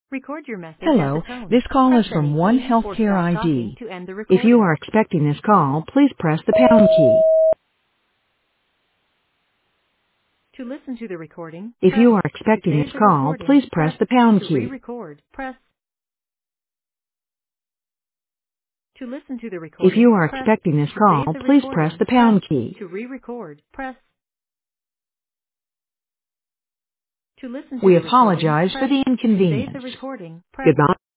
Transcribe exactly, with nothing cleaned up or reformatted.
Record your message at the Hello, tone. this call Press is from any One key or Healthcare stop talking I D. to end the If you recording. are expecting this call, please press the pound key. To listen to the recording, If press. you are To expecting save this the call, recording, please press press. the pound To key. re-record, press. To listen to the If recording, you are press. expecting this To call, save the please press recording, the press. pound key. To re-record, press. To listen to We the recording, apologize for press. the To save the inconvenience. recording, press. Goodbye.